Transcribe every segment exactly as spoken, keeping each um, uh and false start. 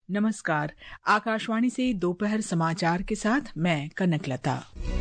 नमस्कार। आकाशवाणी से दोपहर समाचार के साथ मैं कनकलता।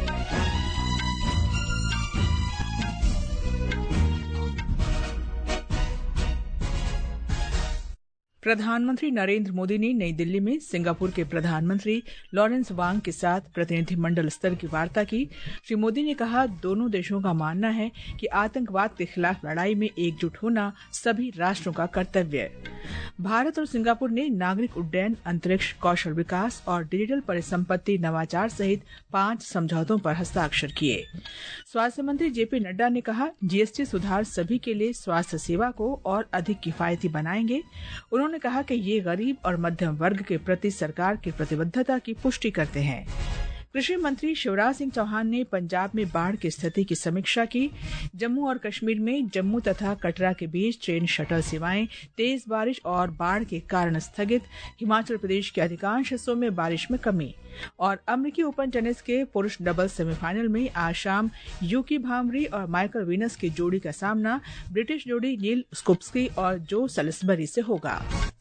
प्रधानमंत्री नरेंद्र मोदी ने नई दिल्ली में सिंगापुर के प्रधानमंत्री लॉरेंस वांग के साथ प्रतिनिधिमंडल स्तर की वार्ता की। श्री मोदी ने कहा, दोनों देशों का मानना है कि आतंकवाद के खिलाफ लड़ाई में एकजुट होना सभी राष्ट्रों का कर्तव्य है। भारत और सिंगापुर ने नागरिक उड्डयन, अंतरिक्ष, कौशल विकास और डिजिटल परिसंपत्ति नवाचार सहित पांच समझौतों पर हस्ताक्षर किए। स्वास्थ्य मंत्री जेपी नड्डा ने कहा, जीएसटी सुधार सभी के लिए स्वास्थ्य सेवा को और अधिक किफायती बनाएंगे। उन्होंने कहा कि ये गरीब और मध्यम वर्ग के प्रति सरकार की प्रतिबद्धता की पुष्टि करते हैं। कृषि मंत्री शिवराज सिंह चौहान ने पंजाब में बाढ़ की स्थिति की समीक्षा की। जम्मू और कश्मीर में जम्मू तथा कटरा के बीच ट्रेन शटल सेवाएं तेज बारिश और बाढ़ के कारण स्थगित। हिमाचल प्रदेश के अधिकांश हिस्सों में बारिश में कमी। और अमेरिकी ओपन टेनिस के पुरुष डबल सेमीफाइनल में आज शाम यूकी भामरी और माइकल वीनस की जोड़ी का सामना ब्रिटिश जोड़ी नील स्कोप्स्की और जो सलिसबरी से होगा।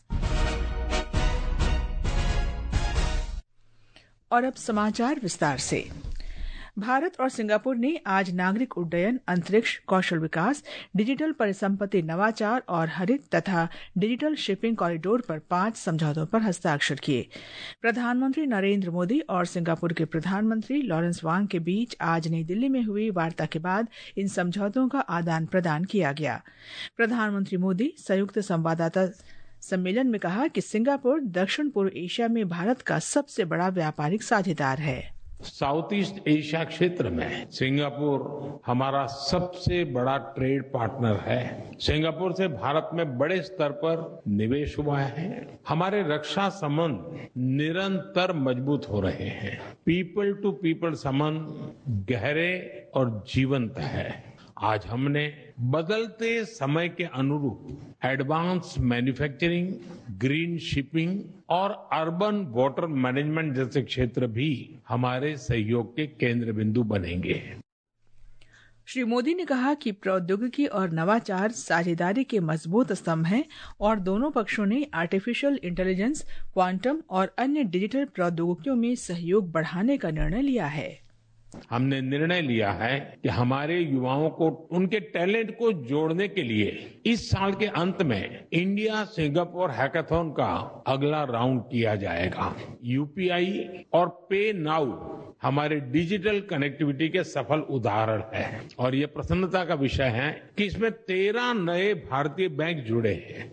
और अब समाचार विस्तार से। भारत और सिंगापुर ने आज नागरिक उड्डयन, अंतरिक्ष, कौशल विकास, डिजिटल परिसंपत्ति नवाचार और हरित तथा डिजिटल शिपिंग कॉरिडोर पर पांच समझौतों पर हस्ताक्षर किए। प्रधानमंत्री नरेंद्र मोदी और सिंगापुर के प्रधानमंत्री लॉरेंस वांग के बीच आज नई दिल्ली में हुई वार्ता के बाद इन समझौतों का आदान प्रदान किया गया। प्रधानमंत्री मोदी संयुक्त संवाददाता सम्मेलन में कहा कि सिंगापुर दक्षिण पूर्व एशिया में भारत का सबसे बड़ा व्यापारिक साझेदार है। साउथ ईस्ट एशिया क्षेत्र में सिंगापुर हमारा सबसे बड़ा ट्रेड पार्टनर है। सिंगापुर से भारत में बड़े स्तर पर निवेश हुआ है। हमारे रक्षा संबंध निरंतर मजबूत हो रहे हैं। पीपल टू पीपल संबंध गहरे और जीवंत है। आज हमने बदलते समय के अनुरूप एडवांस मैन्युफैक्चरिंग, ग्रीन शिपिंग और अर्बन वाटर मैनेजमेंट जैसे क्षेत्र भी हमारे सहयोग के केंद्र बिंदु बनेंगे। श्री मोदी ने कहा कि प्रौद्योगिकी और नवाचार साझेदारी के मजबूत स्तंभ हैं और दोनों पक्षों ने आर्टिफिशियल इंटेलिजेंस, क्वांटम और अन्य डिजिटल प्रौद्योगिकियों में सहयोग बढ़ाने का निर्णय लिया है। हमने निर्णय लिया है कि हमारे युवाओं को उनके टैलेंट को जोड़ने के लिए इस साल के अंत में इंडिया सिंगापुर हैकाथॉन का अगला राउंड किया जाएगा। यूपीआई और पे नाउ हमारे डिजिटल कनेक्टिविटी के सफल उदाहरण है और ये प्रसन्नता का विषय है कि इसमें तेरह नए भारतीय बैंक जुड़े हैं।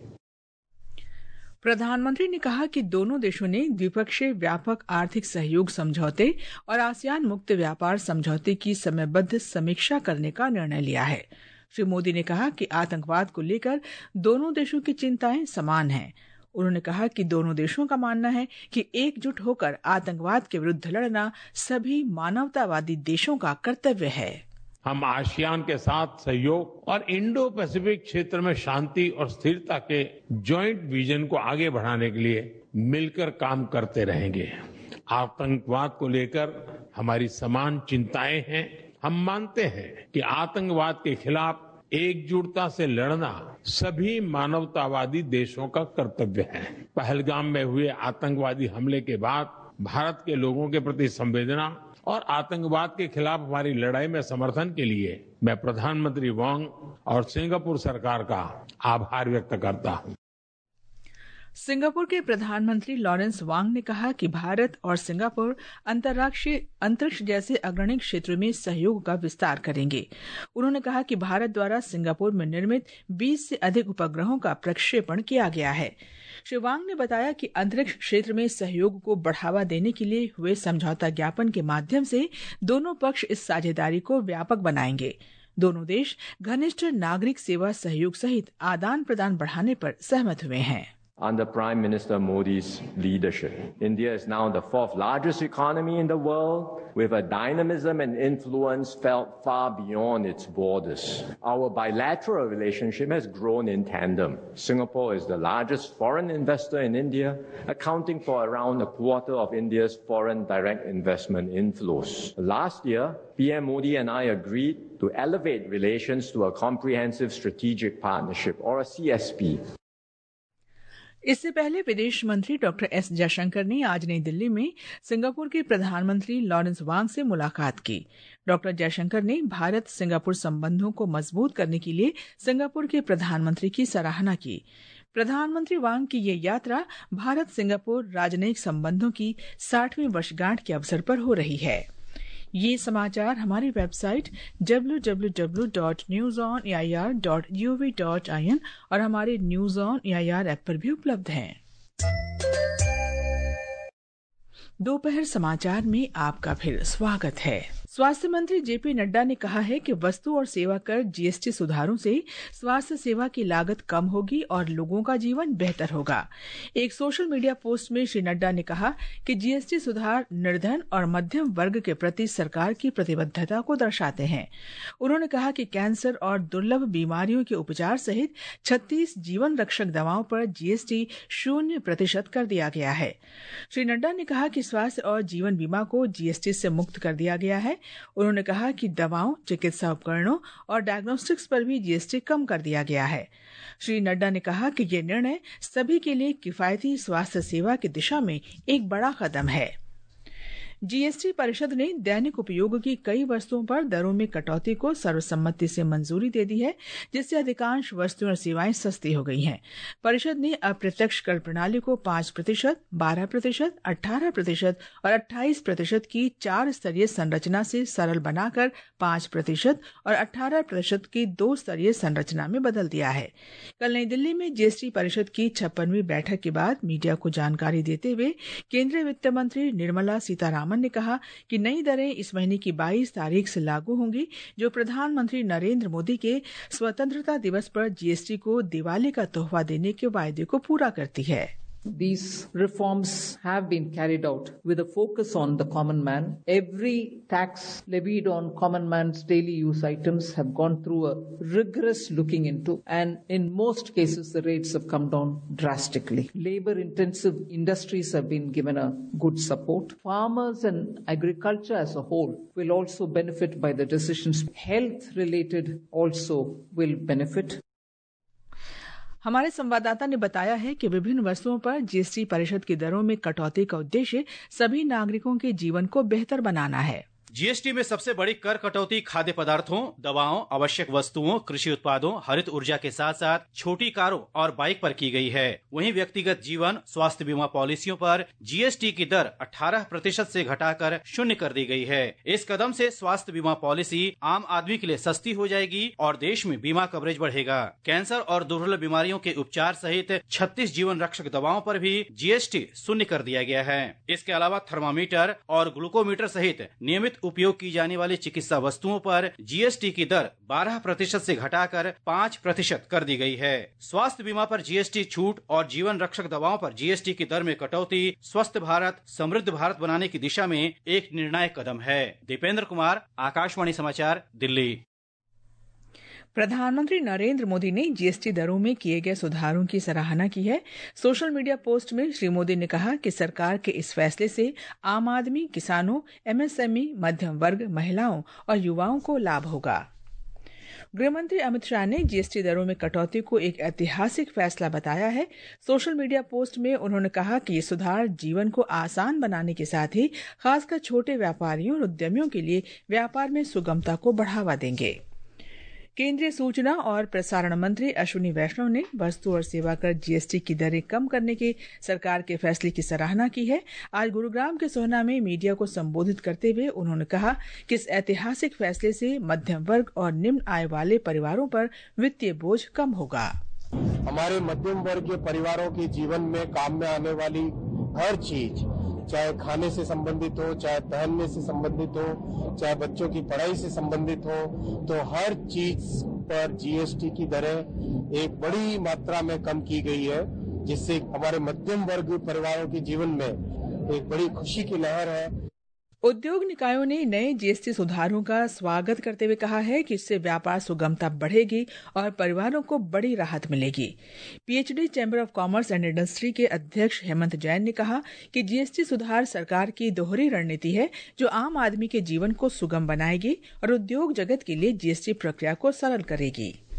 प्रधानमंत्री ने कहा कि दोनों देशों ने द्विपक्षीय व्यापक आर्थिक सहयोग समझौते और आसियान मुक्त व्यापार समझौते की समयबद्ध समीक्षा करने का निर्णय लिया है। श्री मोदी ने कहा कि आतंकवाद को लेकर दोनों देशों की चिंताएं समान हैं। उन्होंने कहा कि दोनों देशों का मानना है कि एकजुट होकर आतंकवाद के विरुद्ध लड़ना सभी मानवतावादी देशों का कर्तव्य है। हम आसियान के साथ सहयोग और इंडो पैसिफिक क्षेत्र में शांति और स्थिरता के जॉइंट विजन को आगे बढ़ाने के लिए मिलकर काम करते रहेंगे। आतंकवाद को लेकर हमारी समान चिंताएं हैं। हम मानते हैं कि आतंकवाद के खिलाफ एकजुटता से लड़ना सभी मानवतावादी देशों का कर्तव्य है। पहलगाम में हुए आतंकवादी हमले के बाद भारत के लोगों के प्रति संवेदना और आतंकवाद के खिलाफ हमारी लड़ाई में समर्थन के लिए मैं प्रधानमंत्री वांग और सिंगापुर सरकार का आभार व्यक्त करता हूं। सिंगापुर के प्रधानमंत्री लॉरेंस वांग ने कहा कि भारत और सिंगापुर अंतर्राष्ट्रीय अंतरिक्ष जैसे अग्रणी क्षेत्रों में सहयोग का विस्तार करेंगे। उन्होंने कहा कि भारत द्वारा सिंगापुर में निर्मित बीस से अधिक उपग्रहों का प्रक्षेपण किया गया है। श्री वांग ने बताया कि अंतरिक्ष क्षेत्र में सहयोग को बढ़ावा देने के लिए हुए समझौता ज्ञापन के माध्यम से दोनों पक्ष इस साझेदारी को व्यापक बनाएंगे। दोनों देश घनिष्ठ नागरिक सेवा सहयोग सहित आदान प्रदान बढ़ाने पर सहमत हुए हैं। Under Prime Minister Modi's leadership, India is now the fourth largest economy in the world, with a dynamism and influence felt far beyond its borders. Our bilateral relationship has grown in tandem. Singapore is the largest foreign investor in India, accounting for around a quarter of India's foreign direct investment inflows. Last year, P M Modi and I agreed to elevate relations to a comprehensive strategic partnership, or a C S P. इससे पहले विदेश मंत्री doctor S Jaishankar ने आज नई दिल्ली में Singapore के प्रधानमंत्री लॉरेंस वांग से मुलाकात की। डॉक्टर जयशंकर ने भारत सिंगापुर संबंधों को मजबूत करने के लिए सिंगापुर के प्रधानमंत्री की सराहना की। प्रधानमंत्री वांग की ये यात्रा भारत सिंगापुर राजनयिक संबंधों की साठवीं वर्षगांठ के अवसर पर हो रही है। ये समाचार हमारी website W W W dot news on A I R dot G O V dot I N और हमारे news on A I R app पर भी उपलब्ध हैं। दोपहर समाचार में आपका फिर स्वागत है। स्वास्थ्य मंत्री जेपी नड्डा ने कहा है कि वस्तु और सेवा कर जी एस टी सुधारों से स्वास्थ्य सेवा की लागत कम होगी और लोगों का जीवन बेहतर होगा। एक सोशल मीडिया पोस्ट में श्री नड्डा ने कहा कि जी एस टी सुधार निर्धन और मध्यम वर्ग के प्रति सरकार की प्रतिबद्धता को दर्शाते हैं। उन्होंने कहा कि कैंसर और दुर्लभ बीमारियों के उपचार सहित छत्तीस जीवन रक्षक दवाओं पर जी एस टी शून्य प्रतिशत कर दिया गया है। श्री नड्डा ने कहा कि स्वास्थ्य और जीवन बीमा को जी एस टी से मुक्त कर दिया गया है। उन्होंने कहा कि दवाओं, चिकित्सा उपकरणों और डायग्नोस्टिक्स पर भी जी एस टी कम कर दिया गया है। श्री नड्डा ने कहा कि ये निर्णय सभी के लिए किफायती स्वास्थ्य सेवा की दिशा में एक बड़ा कदम है। जी एस टी परिषद ने दैनिक उपयोग की कई वस्तुओं पर दरों में कटौती को सर्वसम्मति से मंजूरी दे दी है, जिससे अधिकांश वस्तुएं और सेवाएं सस्ती हो गई हैं। परिषद ने अप्रत्यक्ष कर प्रणाली को पांच प्रतिशत, बारह प्रतिशत, अठारह प्रतिशत और अट्ठाईस प्रतिशत की चार स्तरीय संरचना से सरल बनाकर पांच प्रतिशत और अठारह प्रतिशत की दो स्तरीय संरचना में बदल दिया है। कल नई दिल्ली में जी एस टी परिषद की छप्पनवीं बैठक के बाद मीडिया को जानकारी देते हुए केंद्रीय वित्त मंत्री निर्मला सीतारामन ने कहा कि नई दरें इस महीने की बाईस तारीख से लागू होंगी, जो प्रधानमंत्री नरेंद्र मोदी के स्वतंत्रता दिवस पर जी एस टी को दिवाली का तोहफा देने के वायदे को पूरा करती है। These reforms have been carried out with a focus on the common man. Every tax levied on common man's daily use items have gone through a rigorous looking into, and in most cases the rates have come down drastically. Labor intensive industries have been given a good support. Farmers and agriculture as a whole will also benefit by the decisions. Health related also will benefit. हमारे संवाददाता ने बताया है कि विभिन्न वस्तुओं पर G S T परिषद की दरों में कटौती का उद्देश्य सभी नागरिकों के जीवन को बेहतर बनाना है। जी एस टी में सबसे बड़ी कर कटौती खाद्य पदार्थों, दवाओं, आवश्यक वस्तुओं, कृषि उत्पादों, हरित ऊर्जा के साथ साथ छोटी कारों और बाइक पर की गई है। वहीं व्यक्तिगत जीवन स्वास्थ्य बीमा पॉलिसियों पर जी एस टी की दर अठारह प्रतिशत से घटाकर शून्य कर दी गई है। इस कदम से स्वास्थ्य बीमा पॉलिसी आम आदमी के लिए सस्ती हो जाएगी और देश में बीमा कवरेज बढ़ेगा। कैंसर और दुर्लभ बीमारियों के उपचार सहित छत्तीस जीवन रक्षक दवाओं पर भी जी एस टी शून्य कर दिया गया है। इसके अलावा थर्मामीटर और ग्लूकोमीटर सहित नियमित उपयोग की जाने वाली चिकित्सा वस्तुओं पर जी एस टी की दर बारह प्रतिशत से घटाकर पाँच प्रतिशत कर दी गई है। स्वास्थ्य बीमा पर जी एस टी छूट और जीवन रक्षक दवाओं पर जी एस टी की दर में कटौती स्वस्थ भारत, समृद्ध भारत बनाने की दिशा में एक निर्णायक कदम है। दीपेंद्र कुमार, आकाशवाणी समाचार, दिल्ली। प्रधानमंत्री नरेंद्र मोदी ने जी एस टी दरों में किए गए सुधारों की सराहना की है। सोशल मीडिया पोस्ट में श्री मोदी ने कहा कि सरकार के इस फैसले से आम आदमी, किसानों, एम एस एम ई, मध्यम वर्ग, महिलाओं और युवाओं को लाभ होगा। गृहमंत्री अमित शाह ने जी एस टी दरों में कटौती को एक ऐतिहासिक फैसला बताया है। सोशल मीडिया पोस्ट में उन्होंने कहा कि ये सुधार जीवन को आसान बनाने के साथ ही खासकर छोटे व्यापारियों और उद्यमियों के लिए व्यापार में सुगमता को बढ़ावा देंगे। केंद्रीय सूचना और प्रसारण मंत्री अश्विनी वैष्णव ने वस्तु और सेवा कर जी एस टी की दरें कम करने के सरकार के फैसले की सराहना की है। आज गुरुग्राम के सोहना में मीडिया को संबोधित करते हुए उन्होंने कहा कि इस ऐतिहासिक फैसले से मध्यम वर्ग और निम्न आय वाले परिवारों पर वित्तीय बोझ कम होगा। हमारे मध्यम वर्ग के परिवारों के जीवन में काम में आने वाली हर चीज, चाहे खाने से संबंधित हो, चाहे पहनने से संबंधित हो, चाहे बच्चों की पढ़ाई से संबंधित हो, तो हर चीज पर जी एस टी की दरें एक बड़ी मात्रा में कम की गई है, जिससे हमारे मध्यम वर्ग परिवारों के जीवन में एक बड़ी खुशी की लहर है। उद्योग निकायों ने नए जी एस टी सुधारों का स्वागत करते हुए कहा है कि इससे व्यापार सुगमता बढ़ेगी और परिवारों को बड़ी राहत मिलेगी। P H D chamber of commerce and industry के अध्यक्ष हेमंत जैन ने कहा कि जी एस टी सुधार सरकार की दोहरी रणनीति है, जो आम आदमी के जीवन को सुगम बनाएगी और उद्योग जगत के लिए जी एस टी प्रक्रिया को सरल करेगी।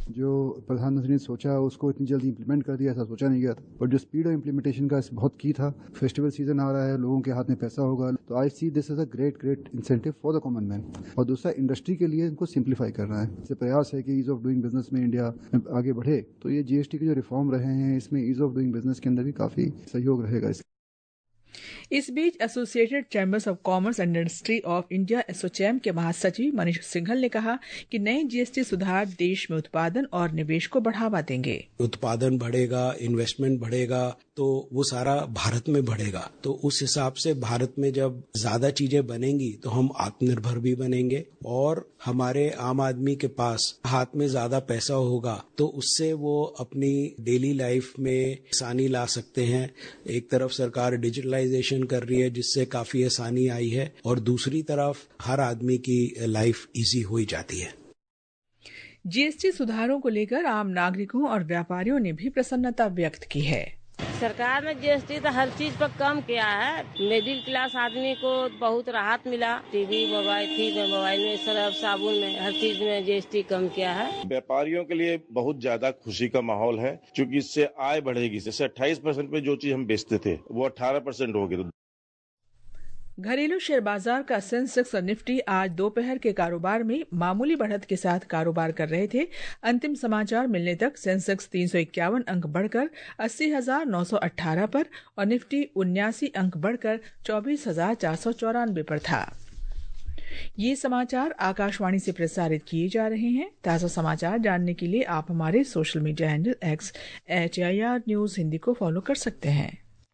जो प्रधानमंत्री ने सोचा उसको इतनी जल्दी इंप्लीमेंट कर दिया, ऐसा सोचा नहीं गया था। पर जो स्पीड ऑफ इम्प्लीमेंटेशन का बहुत की था। फेस्टिवल सीजन आ रहा है, लोगों के हाथ में पैसा होगा, तो I see this is a great great incentive for the common man. और दूसरा, इंडस्ट्री के लिए इनको सिंप्लीफाई करना है। इससे प्रयास है कि ईज ऑफ डूइंग बिजनेस में इंडिया आगे बढ़े। तो ये जीएसटी के जो रिफॉर्म रहे हैं, इसमें ईज ऑफ डूइंग बिजनेस के अंदर भी काफी सहयोग रहेगा। इस बीच associated chambers of commerce and industry of India ASSOCHAM के महासचिव मनीष सिंघल ने कहा कि नए जीएसटी सुधार देश में उत्पादन और निवेश को बढ़ावा देंगे। उत्पादन बढ़ेगा, इन्वेस्टमेंट बढ़ेगा, तो वो सारा भारत में बढ़ेगा। तो उस हिसाब से भारत में जब ज्यादा चीजें बनेंगी तो हम आत्मनिर्भर भी बनेंगे और हमारे आम आदमी के पास हाथ में ज्यादा पैसा होगा, तो उससे वो अपनी डेली लाइफ में आसानी ला सकते हैं। एक तरफ सरकार डिजिटलाइजेशन कर रही है जिससे काफी आसानी आई है, और दूसरी तरफ हर आदमी की लाइफ इजी हो ही जाती है। जीएसटी सुधारों को लेकर आम नागरिकों और व्यापारियों ने भी प्रसन्नता व्यक्त की है। सरकार ने जीएसटी तो हर चीज पर कम किया है। मिडिल क्लास आदमी को बहुत राहत मिला। टीवी, मोबाइल थी मोबाइल में, सर्फ साबुन में, हर चीज में जीएसटी कम किया है। व्यापारियों के लिए बहुत ज्यादा खुशी का माहौल है, क्योंकि इससे आय बढ़ेगी। जैसे अट्ठाईस परसेंट पे जो चीज हम बेचते थे वो अठारह परसेंट हो गई। घरेलू शेयर बाजार का सेंसेक्स और निफ्टी आज दोपहर के कारोबार में मामूली बढ़त के साथ कारोबार कर रहे थे। अंतिम समाचार मिलने तक सेंसेक्स तीन सौ इक्यावन अंक बढ़कर अस्सी हजार नौ सौ अठारह पर और निफ्टी उन्यासी अंक बढ़कर चौबीस हजार चार सौ चौरानवे पर था। ये समाचार आकाशवाणी से प्रसारित किए जा रहे हैं। ताज़ा समाचार जानने के लिए आप हमारे social media handle X H I R news Hindi को फॉलो कर सकते हैं।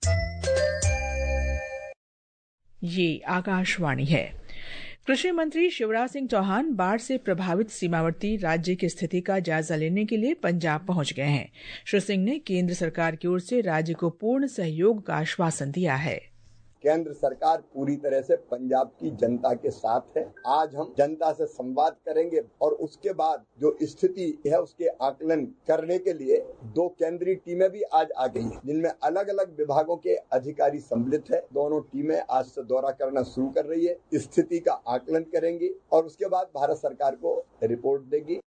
ये आकाशवाणी है। कृषि मंत्री शिवराज सिंह चौहान बाढ़ से प्रभावित सीमावर्ती राज्य की स्थिति का जायजा लेने के लिए पंजाब पहुंच गए हैं। श्री सिंह ने केंद्र सरकार की ओर से राज्य को पूर्ण सहयोग का आश्वासन दिया है। केंद्र सरकार पूरी तरह से पंजाब की जनता के साथ है। आज हम जनता से संवाद करेंगे और उसके बाद जो स्थिति है उसके आकलन करने के लिए दो केंद्रीय टीमें भी आज आ गई हैं, जिनमें अलग अलग विभागों के अधिकारी सम्मिलित है। दोनों टीमें आज से दौरा करना शुरू कर रही है, स्थिति का आकलन करेंगी और उसके बाद भारत सरकार को रिपोर्ट देगी।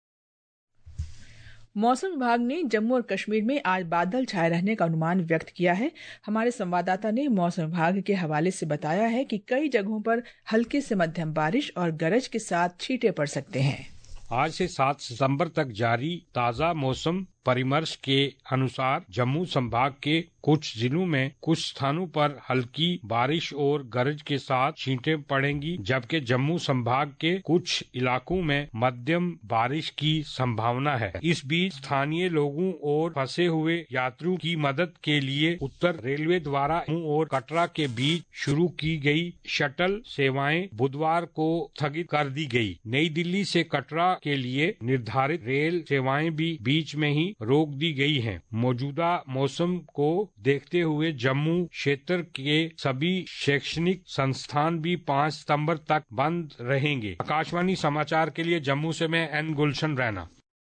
मौसम विभाग ने जम्मू और कश्मीर में आज बादल छाए रहने का अनुमान व्यक्त किया है। हमारे संवाददाता ने मौसम विभाग के हवाले से बताया है कि कई जगहों पर हल्की से मध्यम बारिश और गरज के साथ छींटे पड़ सकते हैं। आज से सात सितंबर तक जारी ताज़ा मौसम परामर्श के अनुसार जम्मू संभाग के कुछ जिलों में कुछ स्थानों पर हल्की बारिश और गरज के साथ छींटें पड़ेंगी, जबकि जम्मू संभाग के कुछ इलाकों में मध्यम बारिश की संभावना है। इस बीच स्थानीय लोगों और फंसे हुए यात्रियों की मदद के लिए उत्तर रेलवे द्वारा जम्मू और कटरा के बीच शुरू की गई शटल सेवाएं बुधवार को स्थगित कर दी गई। नई दिल्ली से कटरा के लिए निर्धारित रेल सेवाएं भी बीच में ही रोक दी गई हैं। मौजूदा मौसम को देखते हुए जम्मू क्षेत्र के सभी शैक्षणिक संस्थान भी पाँच सितंबर तक बंद रहेंगे। आकाशवाणी समाचार के लिए जम्मू से मैं एन गुलशन रैना।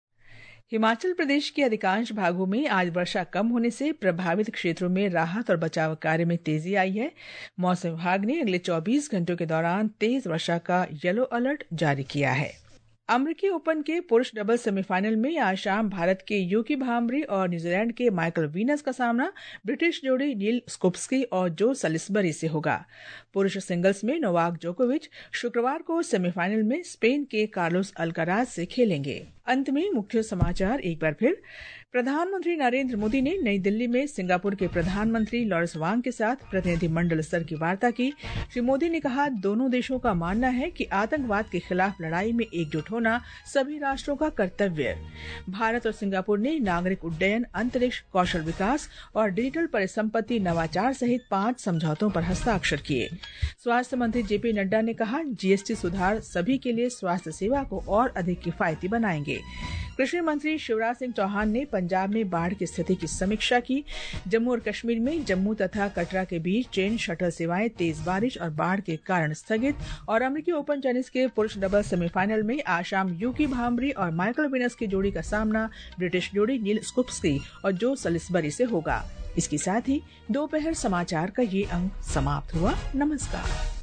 हिमाचल प्रदेश के अधिकांश भागों में आज वर्षा कम होने से प्रभावित क्षेत्रों में राहत और बचाव कार्य में तेजी आई है। मौसम विभाग ने अगले चौबीस घंटों के दौरान तेज वर्षा का येलो अलर्ट जारी किया है। अमेरिकी ओपन के पुरुष डबल सेमीफाइनल में आज शाम भारत के यूकी भाम्बरी और न्यूजीलैंड के माइकल वीनस का सामना ब्रिटिश जोड़ी नील स्कोप्स्की और जो सलिसबरी से होगा। पुरुष सिंगल्स में नोवाक जोकोविच शुक्रवार को सेमीफाइनल में स्पेन के कार्लोस अल्काराज से खेलेंगे। अंत में मुख्य समाचार एक बार फिर। प्रधानमंत्री नरेंद्र मोदी ने नई दिल्ली में सिंगापुर के प्रधानमंत्री लॉरेंस वांग के साथ प्रतिनिधिमंडल स्तर की वार्ता की। श्री मोदी ने कहा, दोनों देशों का मानना है कि आतंकवाद के खिलाफ लड़ाई में एकजुट होना सभी राष्ट्रों का कर्तव्य। भारत और सिंगापुर ने नागरिक उड्डयन, अंतरिक्ष, कौशल विकास और डिजिटल परिसंपत्ति नवाचार सहित पांच समझौतों पर हस्ताक्षर किए। स्वास्थ्य मंत्री जेपी नड्डा ने कहा, जीएसटी सुधार सभी के लिए स्वास्थ्य सेवा को और अधिक किफायती बनाएंगे। कृषि मंत्री शिवराज सिंह चौहान ने पंजाब में बाढ़ की स्थिति की समीक्षा की। जम्मू और कश्मीर में जम्मू तथा कटरा के बीच ट्रेन शटल सेवाएं तेज बारिश और बाढ़ के कारण स्थगित। और अमेरिकी ओपन टेनिस के पुरुष डबल सेमीफाइनल में आज शाम यूकी भाम्बरी और माइकल वीनस की जोड़ी का सामना ब्रिटिश जोड़ी नील स्कोप्स्की और जो सलिसबरी से होगा। इसके साथ ही दोपहर समाचार का ये अंक समाप्त हुआ। नमस्कार।